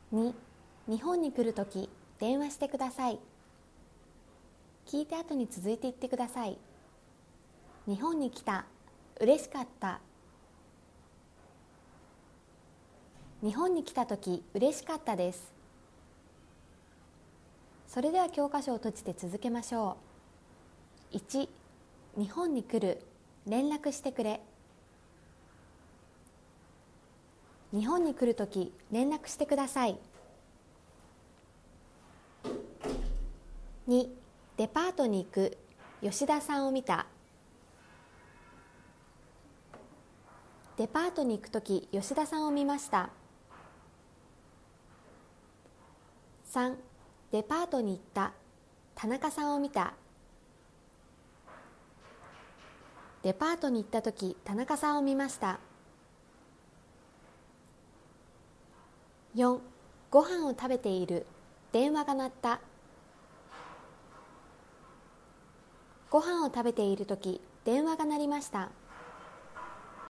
2、日本に来るとき電話してください。聞いた後に続いて言ってください。日本に来た、嬉しかった。日本に来たとき嬉しかったです。それでは教科書を閉じて続けましょう。1、日本に来る、連絡してくれ。日本に来るとき連絡してください。2、デパートに行く、吉田さんを見た。デパートに行くとき吉田さんを見ました。3、デパートに行った、田中さんを見た。デパートに行ったとき田中さんを見ました。4、ご飯を食べている、電話が鳴った。ご飯を食べているとき電話が鳴りました。